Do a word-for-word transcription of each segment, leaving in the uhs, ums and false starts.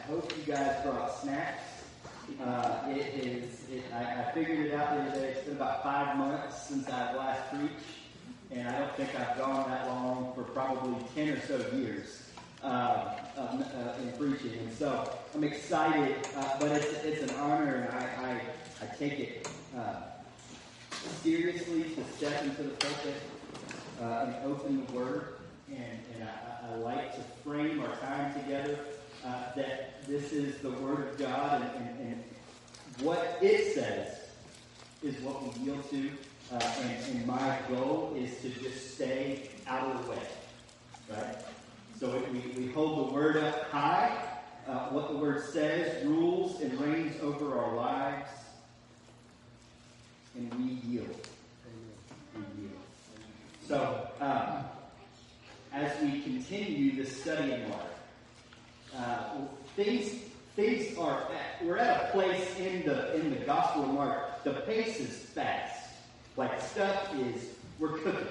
hope you guys brought snacks. Uh, it is, it, I, I figured it out the other day. It's been about five months since I've last preached, and I don't think I've gone that long for probably ten or so years uh, uh, uh, in preaching. And so I'm excited, uh, but it's, it's an honor, and I, I, I take it uh, seriously to step into the pulpit uh, and open the Word. And, and I, I like to frame our time together uh, that this is the Word of God, and, and, and what it says is what we yield to. Uh, and, and my goal is to just stay out of the way, right? So we, we hold the Word up high. Uh, what the Word says rules and reigns over our lives, and we yield. We yield. So, um, as we continue the study in Mark, uh, things things are at, we're at a place in the in the Gospel of Mark. The pace is fast, like stuff is we're cooking,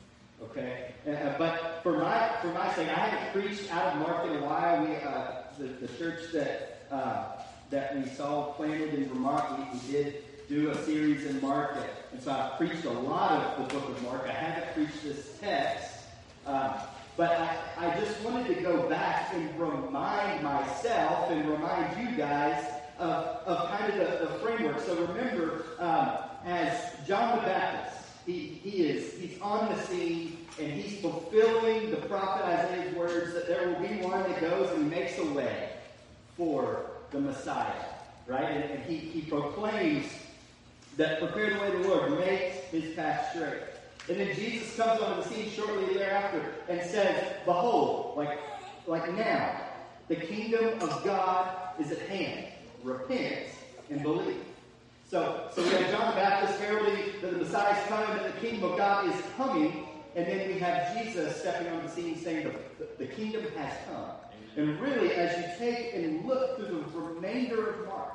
okay. Uh, but for my for my sake, I haven't preached out of Mark in a while. We uh, the, the church that uh, that we saw planted in Vermont, we, we did do a series in Mark, and so I've preached a lot of the book of Mark. I haven't preached this text. Um, but I, I just wanted to go back and remind myself and remind you guys of, of kind of the, the framework. So remember, um, as John the Baptist, he, he is he's on the scene and he's fulfilling the prophet Isaiah's words that there will be one that goes and makes a way for the Messiah, right? And, and he, he proclaims that prepare the way of the Lord, make his path straight. And then Jesus comes onto the scene shortly thereafter and says, behold, like, like now, the kingdom of God is at hand. Repent and believe. So, so we have John the Baptist heralding that the Messiah is coming, that the kingdom of God is coming. And then we have Jesus stepping on the scene saying the, the, the kingdom has come. And really, as you take and look through the remainder of Mark,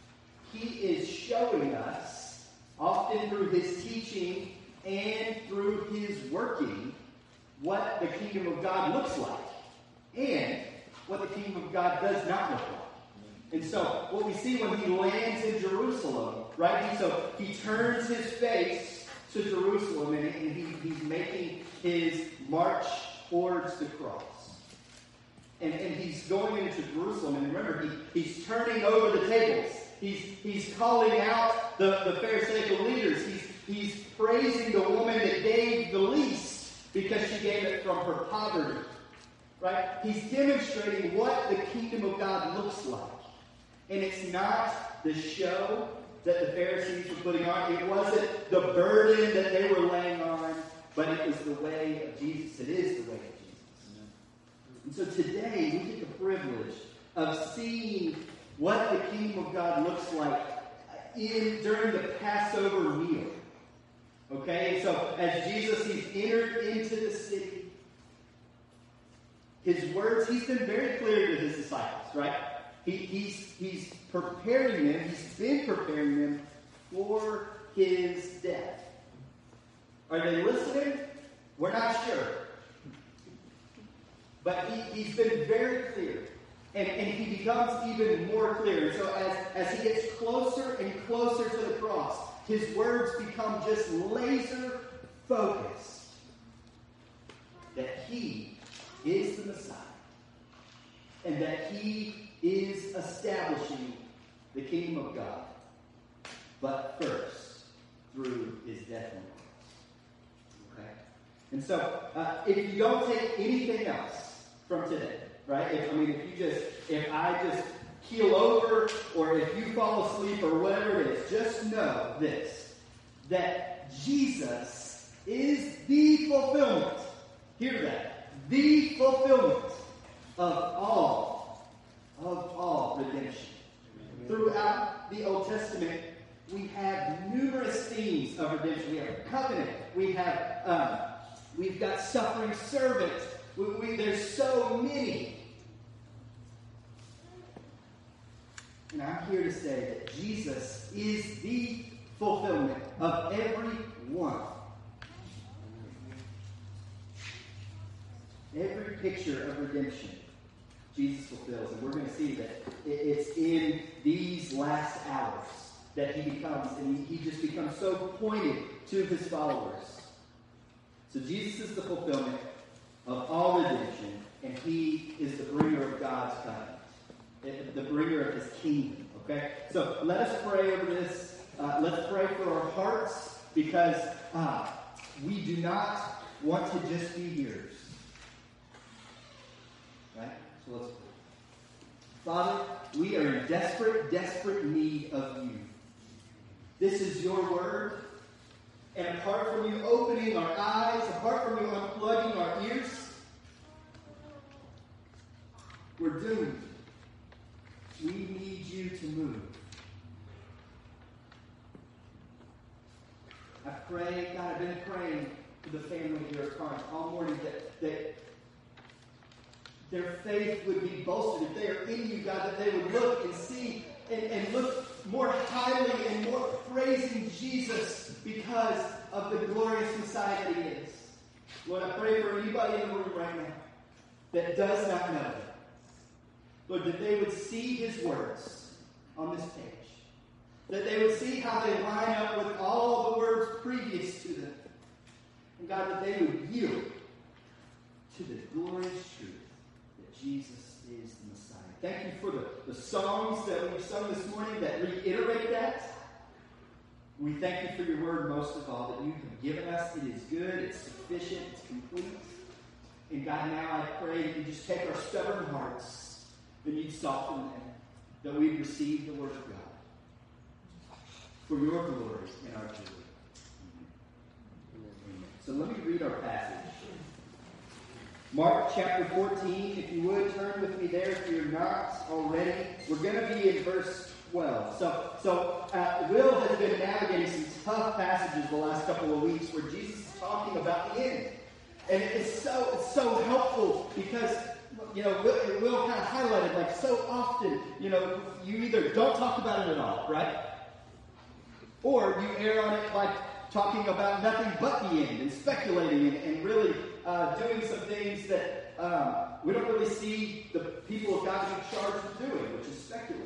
he is showing us, often through his teaching and through his working, what the kingdom of God looks like and what the kingdom of God does not look like. And so what we see when he lands in Jerusalem, right? He, so he turns his face to Jerusalem and, and he, he's making his march towards the cross. And, and he's going into Jerusalem. And remember, he, he's turning over the tables. He's, he's calling out the, the Pharisaical leaders. He's He's praising the woman that gave the least because she gave it from her poverty. Right? He's demonstrating what the kingdom of God looks like. And it's not the show that the Pharisees were putting on. It wasn't the burden that they were laying on, but it was the way of Jesus. It is the way of Jesus. And so today we get the privilege of seeing what the kingdom of God looks like in during the Passover meal. Okay, so as Jesus, he's entered into the city, his words, he's been very clear to his disciples, right? He, he's, he's preparing them, he's been preparing them for his death. Are they listening? We're not sure. But he, he's been very clear. And, and he becomes even more clear. So as, as he gets closer and closer to the cross, his words become just laser focused that he is the Messiah and that he is establishing the kingdom of God, but first through his death on the cross. Okay? And so, uh, if you don't take anything else from today, right? If, I mean, if you just, if I just keel over, or if you fall asleep, or whatever it is, just know this, that Jesus is the fulfillment. Hear that. The fulfillment of all, of all redemption. Amen. Throughout the Old Testament, we have numerous themes of redemption. We have covenant. We have, um, we've got suffering servant. We, we, there's so many. And I'm here to say that Jesus is the fulfillment of every one. Every picture of redemption. Jesus fulfills. And we're going to see that it's in these last hours that he becomes, and he, he just becomes so pointed to his followers. So Jesus is the fulfillment of all redemption, and he is the bringer of God's covenant, the bringer of his kingdom. Okay? So let us pray over this. Uh, let's pray for our hearts, because uh, we do not want to just be hearers. Right? So let's pray. Father, we are in desperate, desperate need of you. This is your word. And apart from you opening our eyes, apart from you unplugging our ears, we're doomed. We need you to move. I pray, God, I've been praying for the family here at Carnes all morning that, that their faith would be bolstered. If they are in you, God, that they would look and see and, and look more highly and more praising Jesus because of the glorious Messiah that he is. Lord, I pray for anybody in the room right now that does not know him. Lord, that they would see his words on this page. That they would see how they line up with all the words previous to them. And God, that they would yield to the glorious truth that Jesus is the Messiah. Thank you for the, the songs that we've sung this morning that reiterate that. We thank you for your word most of all, that you have given us. It is good, it's sufficient, it's complete. And God, now I pray that you just take our stubborn hearts and you'd soften them, that we'd receive the word of God for your glory and our joy. So let me read our passage. Mark chapter fourteen, if you would, turn with me there if you're not already. We're going to be in verse twelve. So, so uh, Will has been navigating some tough passages the last couple of weeks where Jesus is talking about the end. And it's so, it's so helpful because, you know, Will, Will kind of highlighted, like so often, you know, you either don't talk about it at all, right? Or you err on it by talking about nothing but the end and speculating and, and really uh, doing some things that um, we don't really see the people of God being charged with doing, which is speculating.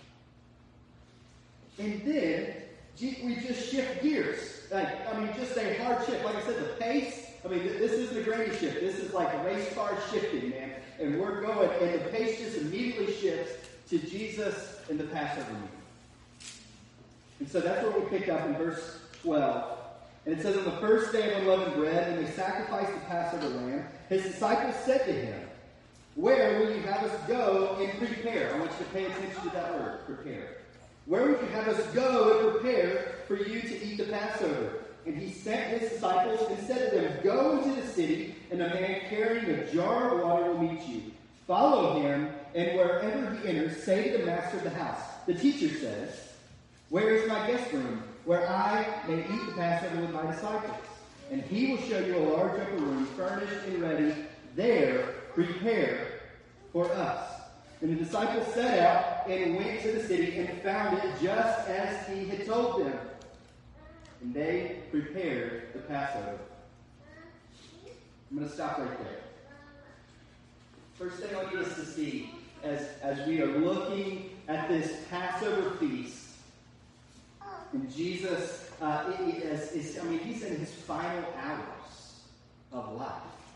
And then we just shift gears. Like, I mean, just a hard shift. Like I said, the pace, I mean, this isn't a granny shift. This is like a race car shifting, man. And we're going, and the pace just immediately shifts to Jesus and the Passover meal. And so that's what we picked up in verse twelve. And it says, on the first day of unleavened bread, when they sacrificed the Passover lamb, his disciples said to him, where will you have us go and prepare? I want you to pay attention to that word, prepare. Where would you have us go and prepare for you to eat the Passover? And he sent his disciples and said to them, go into the city, and a man carrying a jar of water will meet you. Follow him, and wherever he enters, say to the master of the house, the teacher says, where is my guest room, where I may eat the Passover with my disciples? And he will show you a large upper room, furnished and ready. There, prepare for us. And the disciples set out and went to the city and found it just as he had told them. And they prepared the Passover. I'm going to stop right there. First thing I need us to see as, as we are looking at this Passover feast, and Jesus uh, is, is, I mean, he's in his final hours of life.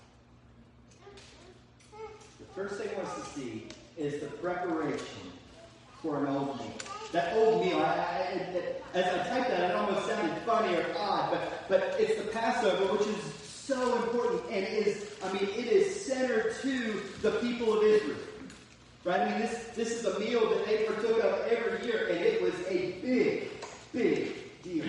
The first thing I want us to see is the preparation for an old meal. That old meal, I, I, it, as I typed that, it almost sounded funny or odd, but, but it's the Passover, which is so important, and is, I mean, it is centered to the people of Israel. Right? I mean, this, this is a meal that they partook of every year, and it was a big, big deal.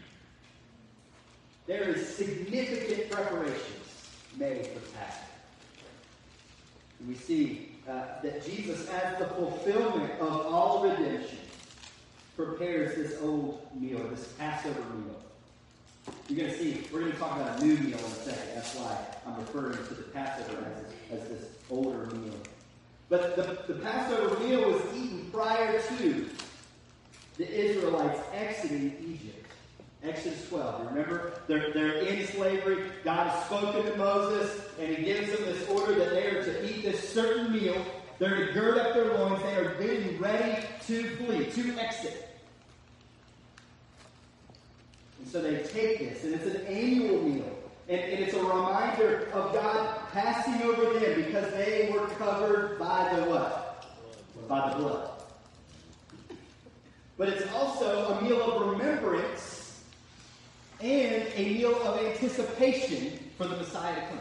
There is significant preparations made for Passover. And we see uh, that Jesus, as the fulfillment of all redemption, prepares this old meal, this Passover meal. You're going to see, we're going to talk about a new meal in a second. That's why I'm referring to the Passover as, as this older meal. But the, the Passover meal was eaten prior to the Israelites exiting Egypt. Exodus twelve. Remember, they're, they're in slavery. God has spoken to Moses, and he gives them this order that they are to eat this certain meal. They're to gird up their loins. They are getting ready to flee, to exit. And so they take this, and it's an annual meal. And, and it's a reminder of God passing over them because they were covered by the what? By the blood. But it's also a meal of remembrance and a meal of anticipation for the Messiah to come.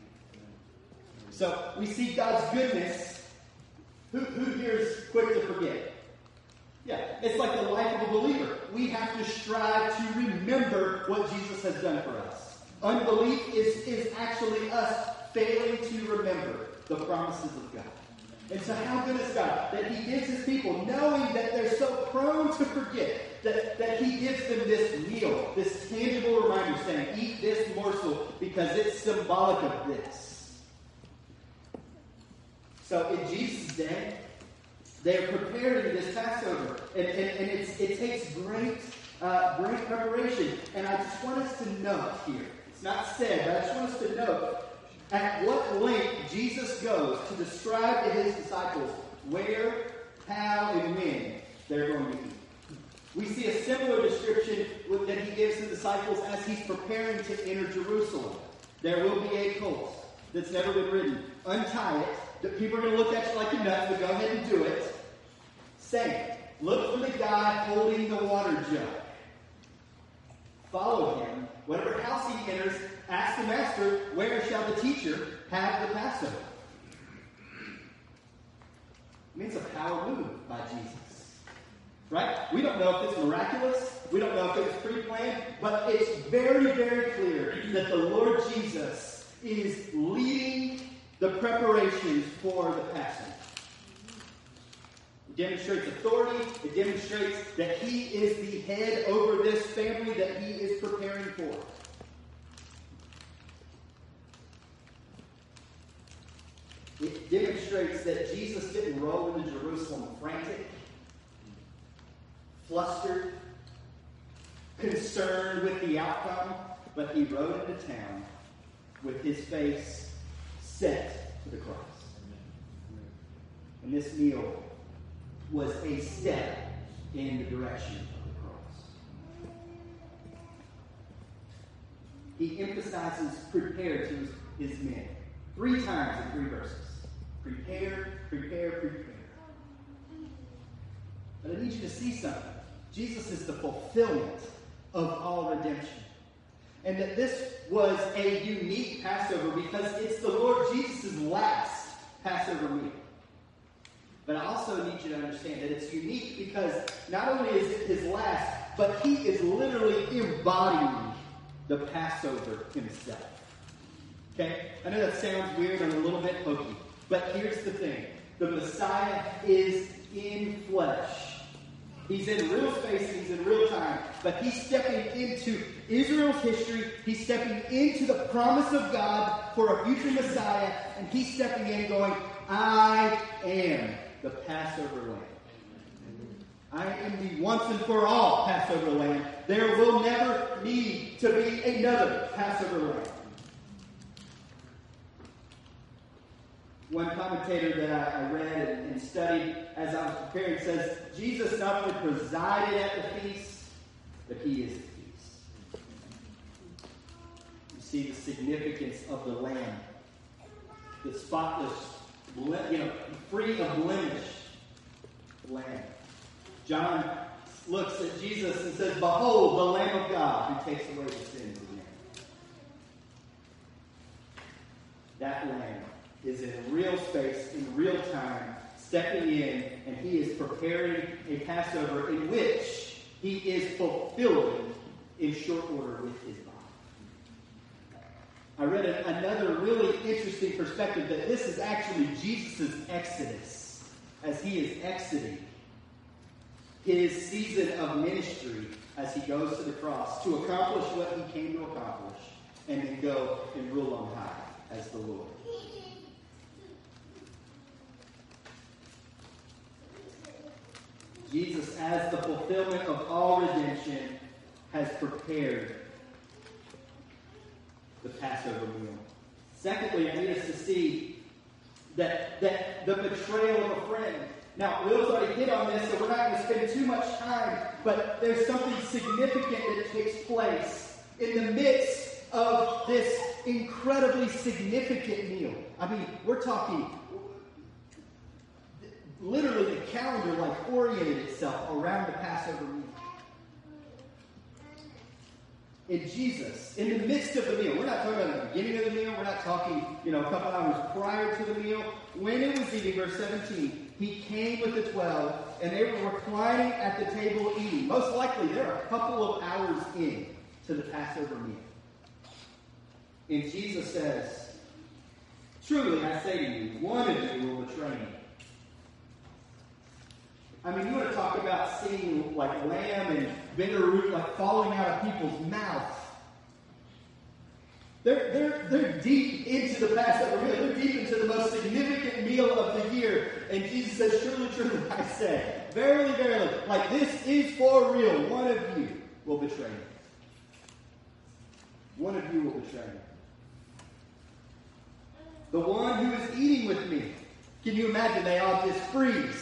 So we see God's goodness. Who, who here is quick to forget? Yeah, it's like the life of a believer. We have to strive to remember what Jesus has done for us. Unbelief is, is actually us failing to remember the promises of God. And so how good is God that he gives his people, knowing that they're so prone to forget, that, that he gives them this meal, this tangible reminder saying, eat this morsel because it's symbolic of this. So in Jesus' day, they're preparing this Passover. And, and, and it's, it takes great, uh, great preparation. And I just want us to note here, it's not said, but I just want us to note at what length Jesus goes to describe to his disciples where, how, and when they're going to eat. We see a similar description that he gives the disciples as he's preparing to enter Jerusalem. There will be a colt that's never been ridden. Untie it. The people are going to look at you like you're nuts, but go ahead and do it. Say, look for the guy holding the water jug. Follow him. Whatever house he enters, ask the master, where shall the teacher have the Passover? I mean, it's a power move by Jesus. Right? We don't know if it's miraculous. We don't know if it was pre-planned. But it's very, very clear that the Lord Jesus is leading the preparations for the Passover. It demonstrates authority. It demonstrates that he is the head over this family that he is preparing for. It demonstrates that Jesus didn't roll into Jerusalem frantic, flustered, concerned with the outcome, but he rode into town with his face set to the cross. And this meal was a step in the direction of the cross. He emphasizes prepare to his, his men. Three times in three verses. Prepare, prepare, prepare. But I need you to see something. Jesus is the fulfillment of all redemption. And that this was a unique Passover because it's the Lord Jesus' last Passover meal. But I also need you to understand that it's unique because not only is it his last, but he is literally embodying the Passover himself. Okay? I know that sounds weird and a little bit hokey, but here's the thing. The Messiah is in flesh. He's in real space, he's in real time, but he's stepping into Israel's history. He's stepping into the promise of God for a future Messiah, and he's stepping in going, I am the Passover lamb. I am the once and for all Passover lamb. There will never need to be another Passover lamb. One commentator that I, I read and, and studied as I was preparing says, Jesus not only presided at the feast, but he is the feast. You see the significance of the lamb. The spotless, you know, free of blemish lamb. John looks at Jesus and says, behold, the Lamb of God who takes away the sins of man. That lamb is in real space, in real time, stepping in, and he is preparing a Passover in which he is fulfilling in short order with his body. I read a, another really interesting perspective that this is actually Jesus' exodus as he is exiting his season of ministry as he goes to the cross to accomplish what he came to accomplish and then go and rule on high as the Lord. Jesus, as the fulfillment of all redemption, has prepared the Passover meal. Secondly, I need us to see That, that the betrayal of a friend. Now, Will's already hit on this, so we're not going to spend too much time, but there's something significant that takes place in the midst of this incredibly significant meal. I mean, we're talking, literally the calendar like oriented itself around the Passover meal. In Jesus, in the midst of the meal, we're not talking about the beginning of the meal, we're not talking, you know, a couple hours prior to the meal. When it was eating, verse seventeen, he came with the twelve, and they were reclining at the table eating. Most likely, they're a couple of hours in to the Passover meal. And Jesus says, truly, I say to you, one of you will betray me. I mean, you want to talk about seeing like lamb and bitter root like falling out of people's mouths. They're, they're, they're deep into the Passover meal. They're deep into the most significant meal of the year. And Jesus says, truly, truly, I say, verily, verily, like this is for real. One of you will betray me. One of you will betray me. The one who is eating with me. Can you imagine? They all just freeze.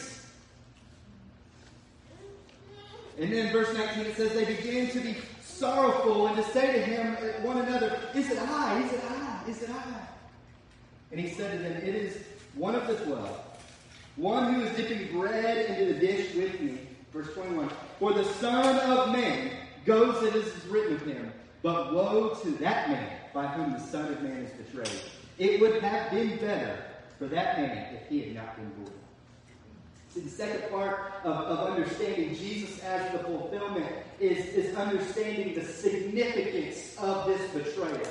And then verse nineteen, it says, they began to be sorrowful and to say to him, one another, is it I? Is it I? Is it I? And he said to them, it is one of the twelve, one who is dipping bread into the dish with me. Verse twenty-one, for the Son of Man goes as it is written of him, but woe to that man by whom the Son of Man is betrayed. It would have been better for that man if he had not been born. See, the second part of, of understanding Jesus as the fulfillment is, is understanding the significance of this betrayal.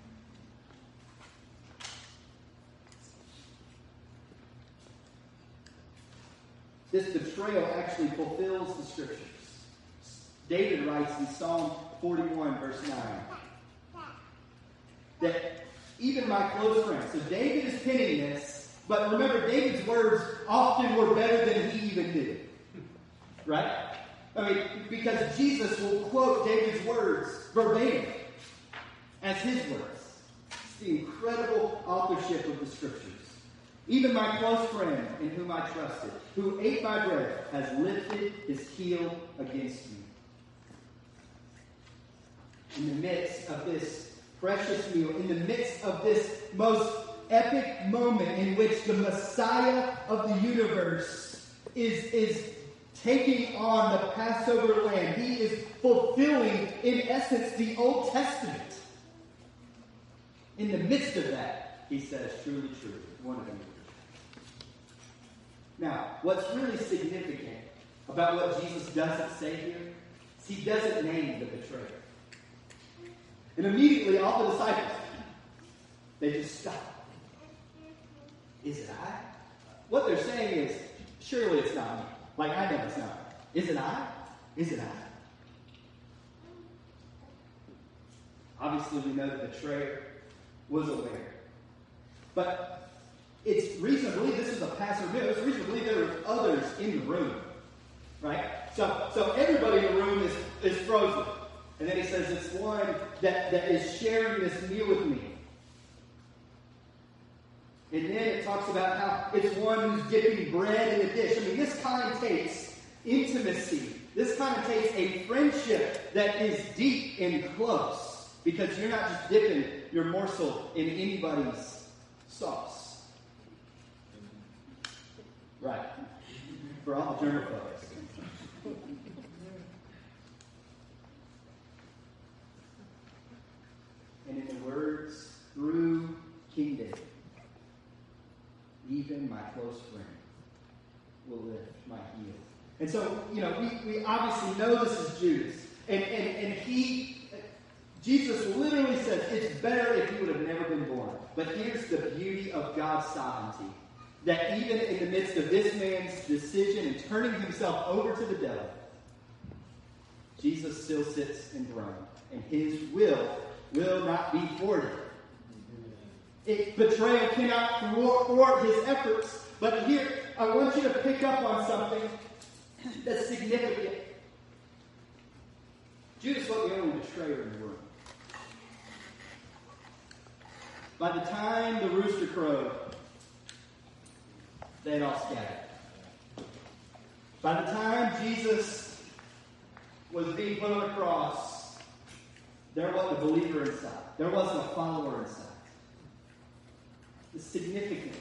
This betrayal actually fulfills the Scriptures. David writes in Psalm forty-one, verse nine, that even my close friends, so David is penning this, but remember, David's words often were better than he even knew. Right? I mean, because Jesus will quote David's words verbatim as his words. It's the incredible authorship of the Scriptures. Even my close friend, in whom I trusted, who ate my bread, has lifted his heel against me. In the midst of this precious meal, in the midst of this most epic moment in which the Messiah of the universe is, is taking on the Passover lamb. He is fulfilling, in essence, the Old Testament. In the midst of that, he says, truly, truly, one of you. Now, what's really significant about what Jesus doesn't say here is he doesn't name the betrayer. And immediately, all the disciples, they just stop. Is it I? What they're saying is, surely it's not me. Like, I know it's not me. Is it I? Is it I? Obviously, we know the betrayer was aware. But it's reason to believe this is a Passover meal. It's reason to believe there were others in the room. Right? So, so everybody in the room is, is frozen. And then he says, it's one that, that is sharing this meal with me. And then it talks about how it's one who's dipping bread in a dish. I mean, this kind of takes intimacy. This kind of takes a friendship that is deep and close. Because you're not just dipping your morsel in anybody's sauce. Right. For all the germaphobes. And in the words through King David, even my close friend will lift my heel. And so, you know, we, we obviously know this is Judas. And, and, and he, Jesus literally says, it's better if you would have never been born. But here's the beauty of God's sovereignty. That even in the midst of this man's decision and turning himself over to the devil, Jesus still sits enthroned. And his will will not be thwarted. It, betrayal cannot thwart his efforts. But here, I want you to pick up on something that's significant. Judas wasn't the only betrayer in the room. By the time the rooster crowed, they had all scattered. By the time Jesus was being put on the cross, there wasn't a believer in sight. There wasn't a follower in sight. It's significant.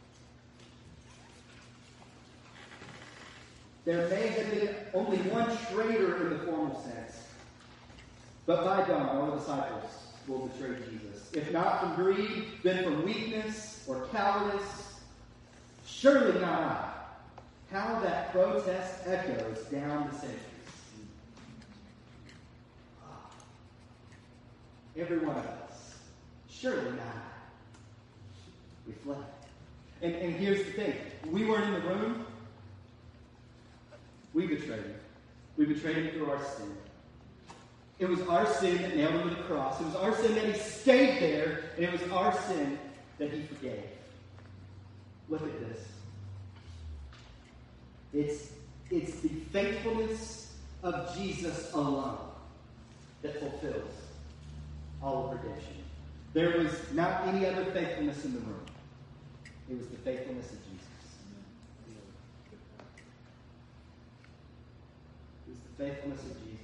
There may have been only one traitor in the formal sense, but by dawn, all the disciples will betray Jesus. If not from greed, then from weakness or cowardice. Surely not I. How that protest echoes down the centuries. Every one of us. Surely not I. We fled. And, and here's the thing. We weren't in the room. We betrayed him. We betrayed him through our sin. It was our sin that nailed him to the cross. It was our sin that he stayed there. And it was our sin that he forgave. Look at this. It's, it's the faithfulness of Jesus alone that fulfills all of redemption. There was not any other faithfulness in the room. It was the faithfulness of Jesus. It was the faithfulness of Jesus.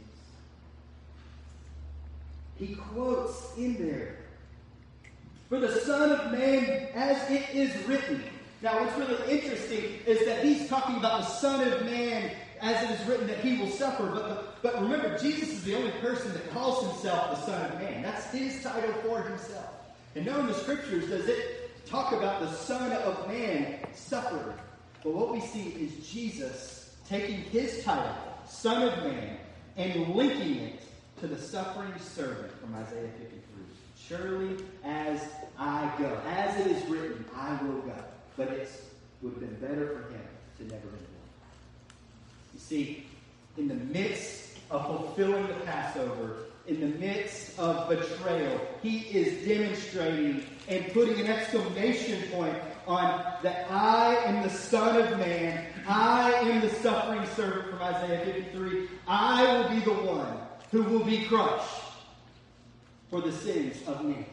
He quotes in there, "For the Son of Man, as it is written." Now, what's really interesting is that he's talking about the Son of Man as it is written that he will suffer. But, but remember, Jesus is the only person that calls himself the Son of Man. That's his title for himself. And nowhere in the Scriptures does it talk about the Son of Man suffering. But what we see is Jesus taking his title, Son of Man, and linking it to the suffering servant from Isaiah fifty-three. Surely as I go, as it is written, I will go. But it would have been better for him to never have born. You see, in the midst of fulfilling the Passover, in the midst of betrayal, he is demonstrating and putting an exclamation point on that I am the Son of Man. I am the suffering servant from Isaiah fifty-three. I will be the one who will be crushed for the sins of men.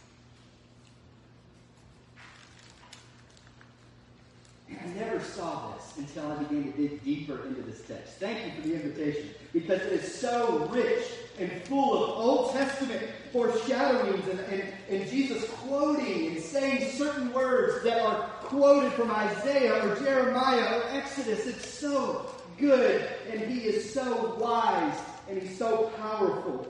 I never saw this until I began to dig deeper into this text. Thank you for the invitation, because it is so rich and full of Old Testament foreshadowings and, and, and Jesus quoting and saying certain words that are quoted from Isaiah or Jeremiah or Exodus. It's so good, and he is so wise, and he's so powerful.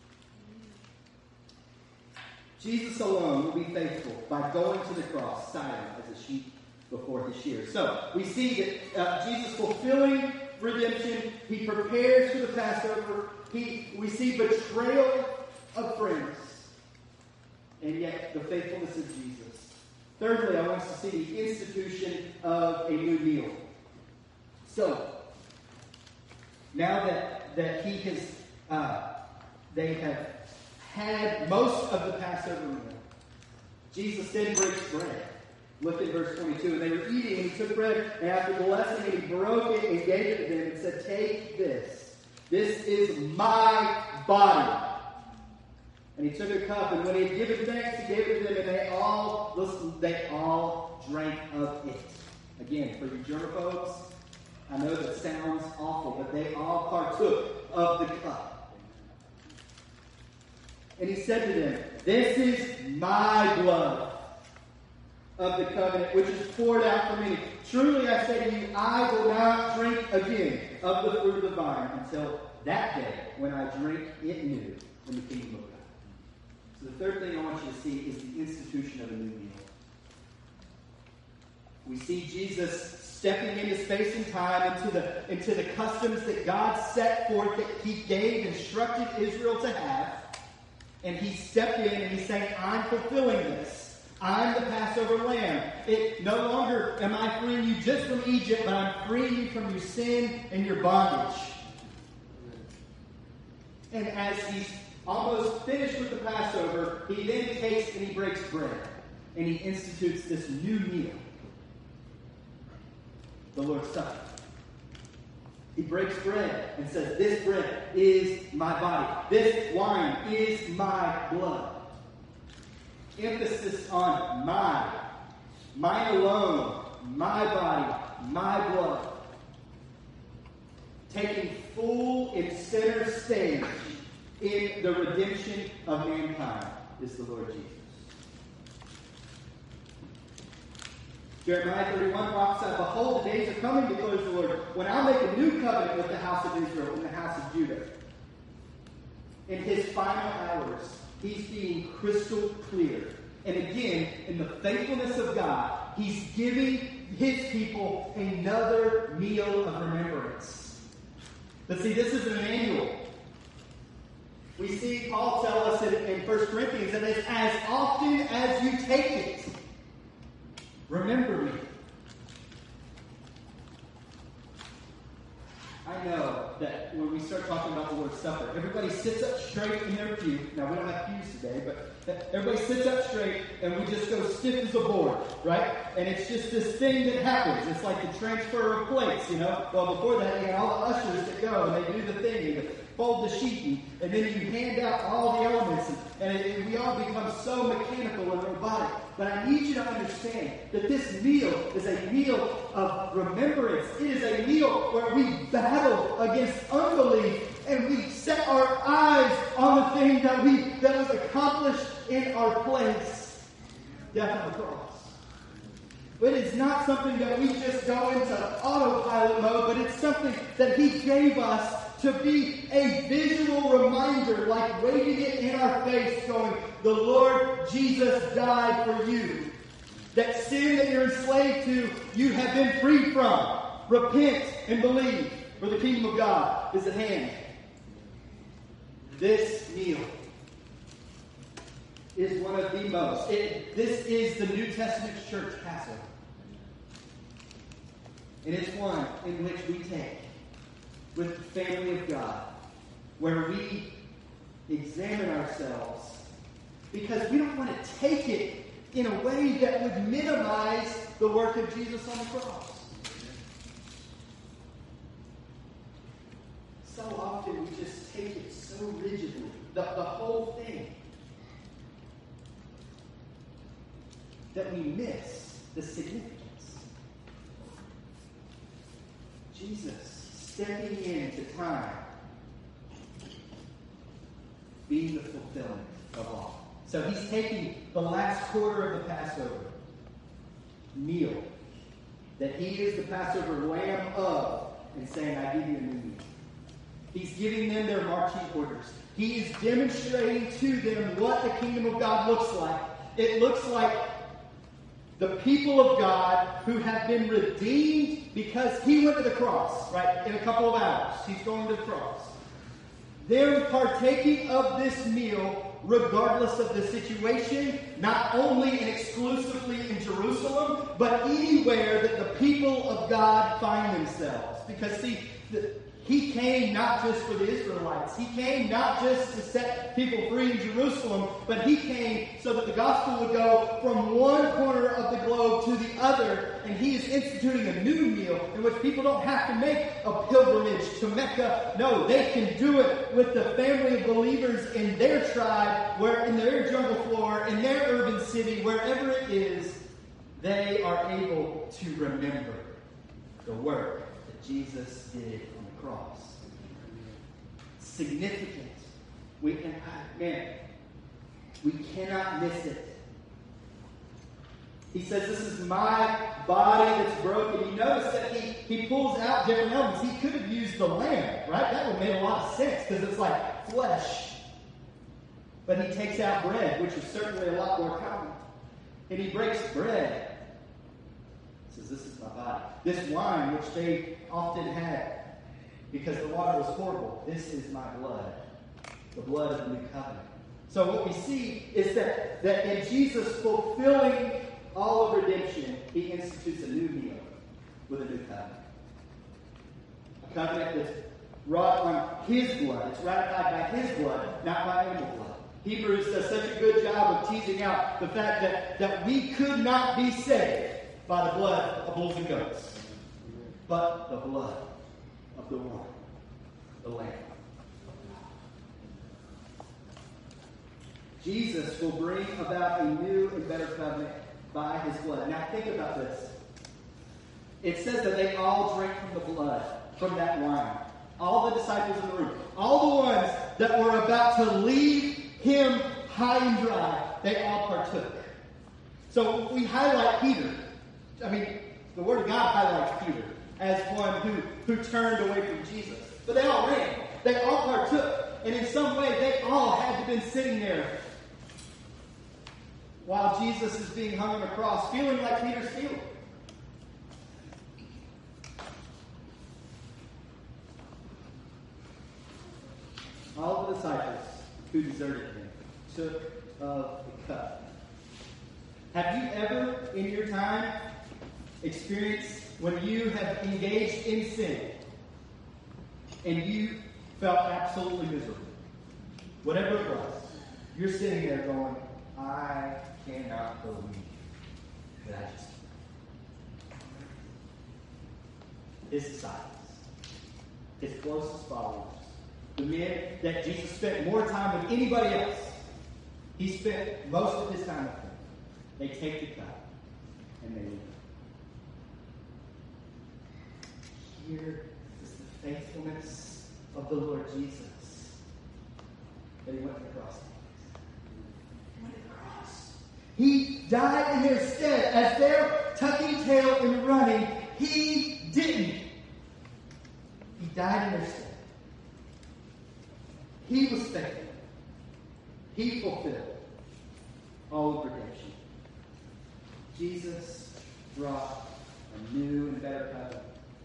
Jesus alone will be faithful by going to the cross, silent as a sheep before his shears. So, we see that uh, Jesus fulfilling redemption. He prepares for the Passover. He, we see betrayal of friends. And yet, the faithfulness of Jesus. Thirdly, I want us to see the institution of a new meal. So, now that, that he has, uh, they have had most of the Passover meal, Jesus then breaks bread. Look at verse twenty-two. And they were eating, and he took bread, and after blessing it, he broke it and gave it to them and said, "Take this. This is my body." And he took a cup, and when he had given thanks, he gave it to them, and they all, listen, they all drank of it. Again, for you germaphobes, I know that sounds awful, but they all partook of the cup. And he said to them, "This is my blood of the covenant, which is poured out for many. Truly I say to you, I will not drink again of the fruit of the vine until that day when I drink it new in the kingdom of God." So the third thing I want you to see is the institution of a new meal. We see Jesus stepping into space and time, into the, into the customs that God set forth, that he gave, instructed Israel to have. And he stepped in and he's saying, I'm fulfilling this. I'm the Passover lamb. It no longer am I freeing you just from Egypt, but I'm freeing you from your sin and your bondage. And as he's almost finished with the Passover, he then takes and he breaks bread. And he institutes this new meal, the Lord's Supper. He breaks bread and says, "This bread is my body. This wine is my blood." Emphasis on mine. Mine alone my body, my blood, taking full and center stage in the redemption of mankind is the Lord Jesus. Jeremiah thirty-one prophesies, behold, the days are coming, declares the Lord, when I'll make a new covenant with the house of Israel and the house of Judah. In his final hours, he's being crystal clear. And again, in the faithfulness of God, he's giving his people another meal of remembrance. But see, this is an annual. We see Paul tell us in, in First Corinthians that it's as often as you take it, remember me. I know that when we start talking about the Lord's Supper, everybody sits up straight in their pew. Now, we don't have pews today, but everybody sits up straight and we just go stiff as a board, right? And it's just this thing that happens. It's like the transfer of plates, you know? Well, before that, you got all the ushers that go and they do the thing. You fold the sheet and then you hand out all the elements. And, and, and we all become so mechanical and robotic. But I need you to understand that this meal is a meal of remembrance. It is a meal where we battle against unbelief and we set our eyes on the thing that we that was accomplished in our place. Death on the cross. But it's not something that we just go into autopilot mode, but it's something that he gave us to be a visual reminder, like waving it in our face, going, the Lord Jesus died for you. That sin that you're enslaved to, you have been freed from. Repent and believe, for the kingdom of God is at hand. This meal is one of the most. It, this is the New Testament church Passover. And it's one in which we take with the family of God, where we examine ourselves, because we don't want to take it in a way that would minimize the work of Jesus on the cross. So often we just take it so rigidly, the, the whole thing, that we miss the significance. Jesus stepping into time, being the fulfillment of all. So he's taking the last quarter of the Passover meal, that he is the Passover lamb of, and saying, I give you a new meal. He's giving them their marching orders. He is demonstrating to them what the kingdom of God looks like. It looks like the people of God who have been redeemed because he went to the cross, right? In a couple of hours, he's going to the cross. They're partaking of this meal regardless of the situation, not only and exclusively in Jerusalem, but anywhere that the people of God find themselves. Because see, the, he came not just for the Israelites. He came not just to set people free in Jerusalem, but he came so that the gospel would go from one corner of the globe to the other. And he is instituting a new meal in which people don't have to make a pilgrimage to Mecca. No, they can do it with the family of believers in their tribe, where in their jungle floor, in their urban city, wherever it is, they are able to remember the work that Jesus did on the cross. Significant. We can, man, we cannot miss it. He says, this is my body that's broken. You notice that he, he pulls out different elements. He could have used the lamb, right? That would have made a lot of sense because it's like flesh. But he takes out bread, which is certainly a lot more common. And he breaks bread. He says, this is my body. This wine, which they often had because the water was horrible. This is my blood. The blood of the new covenant. So what we see is that, that in Jesus fulfilling all of redemption, he institutes a new meal with a new covenant. A covenant that's wrought on his blood. It's ratified by his blood, not by animal blood. Hebrews does such a good job of teasing out the fact that, that we could not be saved by the blood of bulls and goats, but the blood of the one, the Lamb. Jesus will bring about a new and better covenant by his blood. Now think about this. it says that they all drank from the blood, from that wine. All the disciples in the room. All the ones that were about to leave him high and dry, they all partook. So we highlight Peter. I mean, the Word of God highlights Peter as one who, who turned away from Jesus. But they all ran. They all partook. And in some way, they all had to have been sitting there while Jesus is being hung on the cross, feeling like Peter's feeling. All the disciples who deserted him took of the cup. Have you ever, in your time, experienced when you have engaged in sin and you felt absolutely miserable? Whatever it was, you're sitting there going, I cannot believe that I just... His disciples, his closest followers, the men that Jesus spent more time with anybody else, he spent most of his time with them. They take the cup and they leave. Here is the faithfulness of the Lord Jesus. That he went to the cross. He went to the cross. He died in their stead. As they're tucking tail and running, he didn't. He died in their stead. He was faithful. He fulfilled all of redemption. Jesus brought a new and better covenant.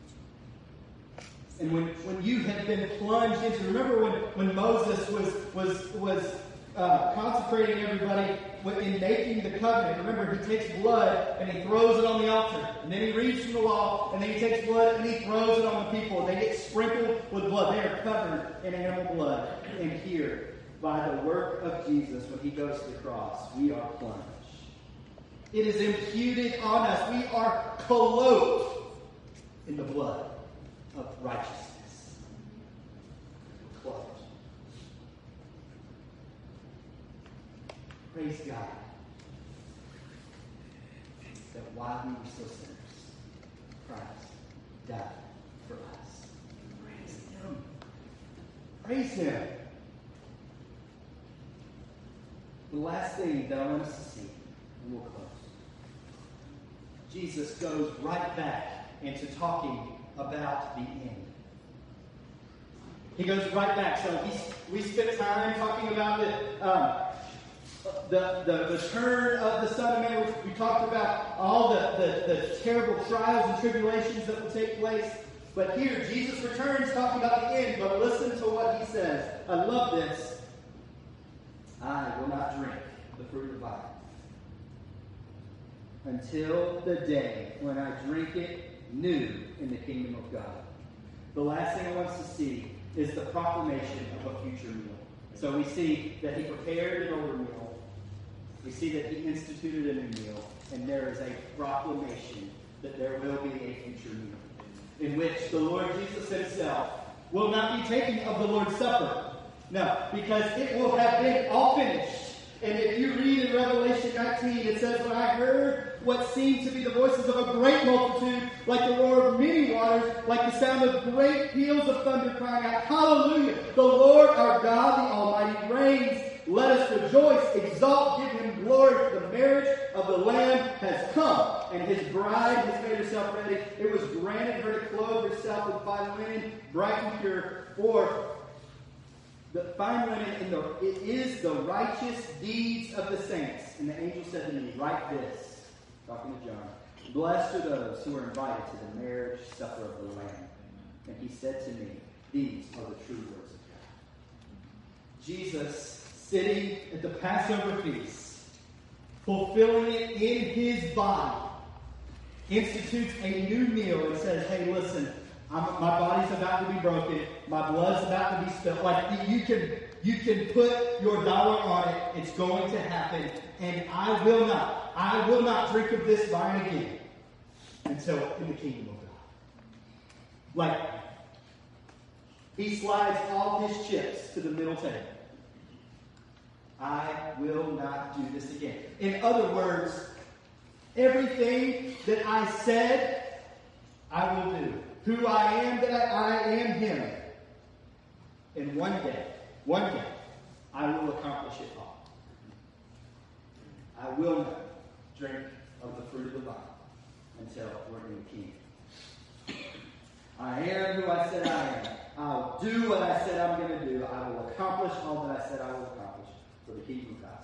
And when, when you have been plunged into, remember when, when Moses was was was uh, consecrating everybody in making the covenant. Remember, he takes blood and he throws it on the altar. And then he reads from the law, and then he takes blood and he throws it on the people. And they get sprinkled with blood. They are covered in animal blood. And here, by the work of Jesus, when he goes to the cross, we are plunged. It is imputed on us. We are clothed in the blood of righteousness. Clothed. Praise God that while we were still sinners, Christ died for us. Praise him. Praise him. The last thing that I want us to see, and we'll close. Jesus goes right back into talking about the end. He goes right back. So he's, we spent time talking about the, um, the, the, the turn of the Son of Man. We, we talked about all the, the, the terrible trials and tribulations that will take place. But here, Jesus returns talking about the end. But listen to what he says. I love this. I will not drink the fruit of the vine until the day when I drink it new in the kingdom of God. The last thing I want us to see is the proclamation of a future meal. So we see that he prepared an older meal. We see that he instituted a new meal. And there is a proclamation that there will be a future meal in which the Lord Jesus himself will not be taking of the Lord's Supper. No, because it will have been all finished. And if you read in Revelation nineteen, it says, when I heard what seemed to be the voices of a great multitude, like the roar of many waters, like the sound of great peals of thunder crying out, Hallelujah! The Lord our God, the Almighty, reigns. Let us rejoice, exalt, give him glory, for the marriage of the Lamb has come, and his bride has made herself ready. It was granted her to clothe herself with fine linen, bright and pure, for the fine linen in the, it is the righteous deeds of the saints. And the angel said to me, write this, talking to John, blessed are those who are invited to the marriage supper of the Lamb. And he said to me, these are the true words of God. Jesus, sitting at the Passover feast, fulfilling it in his body, institutes a new meal and says, hey, listen, I'm, my body's about to be broken. My blood's about to be spilled. Like you can, you can put your dollar on it. It's going to happen, and I will not. I will not drink of this wine again until in the kingdom of God. Like he slides all his chips to the middle table. I will not do this again. In other words, everything that I said I will do. Who I am, that I, I am Him. And one day, one day, I will accomplish it all. I will not drink of the fruit of the vine until we're in the kingdom. I am who I said I am. I'll do what I said I'm going to do. I will accomplish all that I said I will accomplish for the kingdom of God.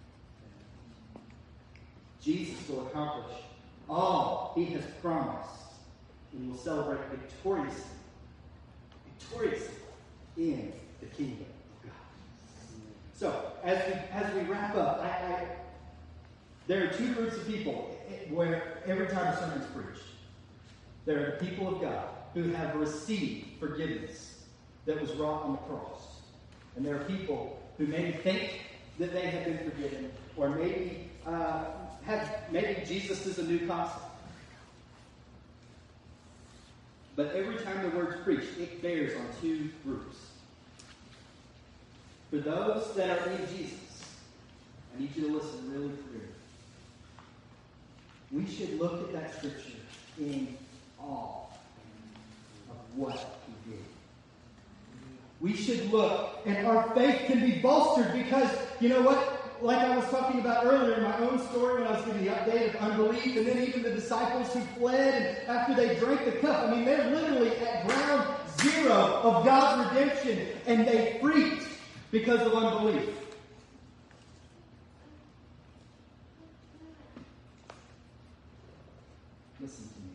Jesus will accomplish all He has promised, and will celebrate victoriously, victoriously in the kingdom of God. So, as we as we wrap up, I, I, there are two groups of people where every time a sermon is preached, there are the people of God who have received forgiveness that was wrought on the cross, and there are people who maybe think that they have been forgiven, or maybe uh, have maybe Jesus is a new concept. But every time the word's preached, it bears on two groups. For those that are in Jesus, I need you to listen really clearly. We should look at that scripture in awe of what He did. We should look, and our faith can be bolstered because, you know what? Like I was talking about earlier in my own story when I was giving the update of unbelief, and then even the disciples who fled and after they drank the cup. I mean, they're literally at ground zero of God's redemption, and they freaked because of unbelief. Listen to me.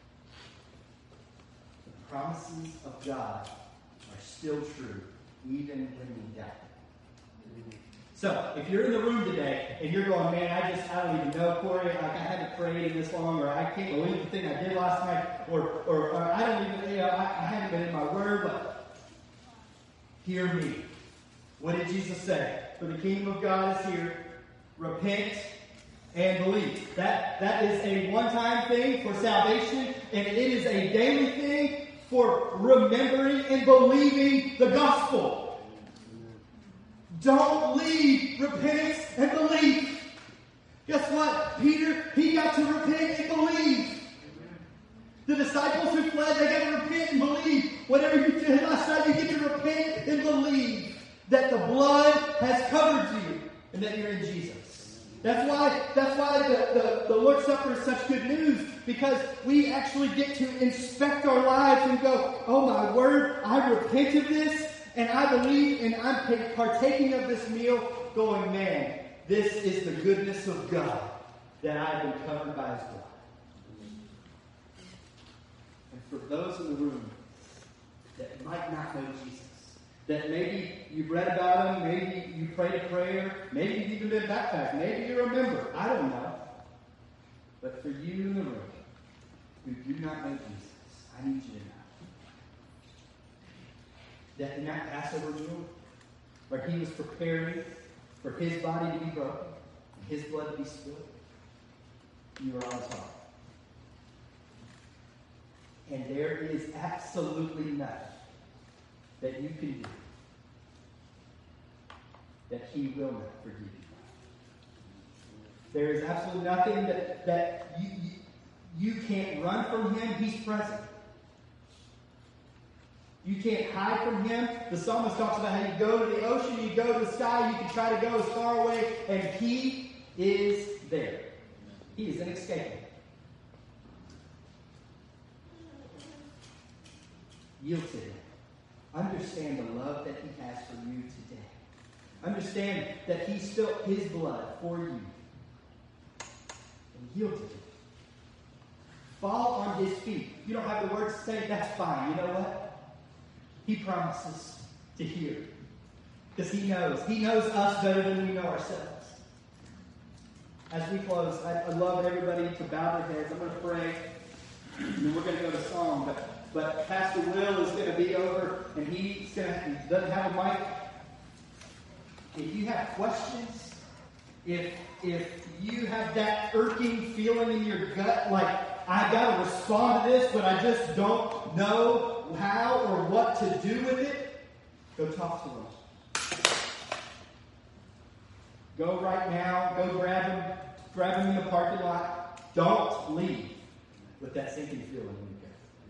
The promises of God are still true, even when we die. So, if you're in the room today and you're going, man, I just, I don't even know, Corey, like I haven't prayed in this long, or I can't believe the thing I did last night, or, or, or I don't even, you know, I, I haven't been in my word, but hear me. What did Jesus say? For the kingdom of God is here. Repent and believe. That, that is a one-time thing for salvation, and it is a daily thing for remembering and believing the gospel. Don't leave repentance and belief. Guess what? Peter, he got to repent and believe. The disciples who fled, they got to repent and believe. Whatever you did last night, you get to repent and believe that the blood has covered you and that you're in Jesus. That's why, that's why the, the, the Lord's Supper is such good news, because we actually get to inspect our lives and go, oh my word, I repent of this. And I believe, and I'm partaking of this meal, going, man, this is the goodness of God, that I've been covered by His blood. And for those in the room that might not know Jesus, that maybe you've read about Him, maybe you prayed a prayer, maybe you've even been baptized, maybe you're a member, I don't know. But for you in the room who do not know Jesus, I need you to know that in that Passover meal, where He was preparing for His body to be broken, and His blood to be spilled, you are on top. And there is absolutely nothing that you can do that He will not forgive you. There is absolutely nothing that, that you, you, you can't run from Him. He's present. You can't hide from Him. The psalmist talks about how you go to the ocean, you go to the sky, you can try to go as far away, and He is there. He is inescapable. Yield to Him. Understand the love that He has for you today. Understand that He spilt His blood for you. And yield to Him. Fall on His feet. You don't have the words to say, that's fine. You know what? He promises to hear. Because He knows. He knows us better than we know ourselves. As we close, I, I love everybody to bow their heads. I'm going to pray. And then we're going to go to song. But, but Pastor Will is going to be over. And he's going to, he doesn't have a mic. If you have questions, if, if you have that irking feeling in your gut, like, I got to respond to this, but I just don't know how or what to do with it, go talk to them. Go right now. Go grab them. Grab them in the parking lot. Don't leave with that sinking feeling in your gut.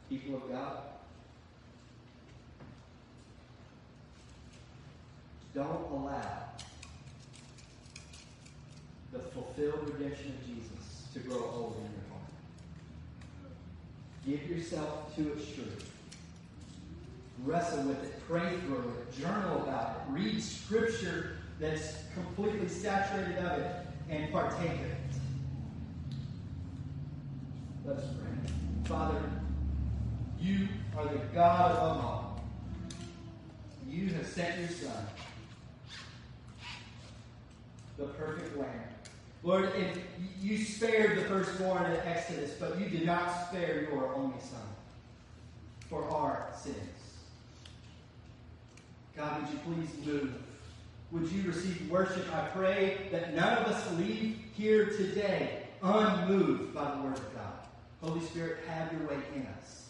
people of God, don't allow the fulfilled redemption of Jesus to grow old in your heart. Give yourself to its truth. Wrestle with it. Pray through it. Journal about it. Read Scripture that's completely saturated of it and partake of it. Let us pray. Father, you are the God of all. You have sent your Son, the perfect Lamb. Lord, and you spared the firstborn in Exodus, but you did not spare your only Son for our sins. God, would you please move? Would you receive worship? I pray that none of us leave here today unmoved by the Word of God. Holy Spirit, have your way in us.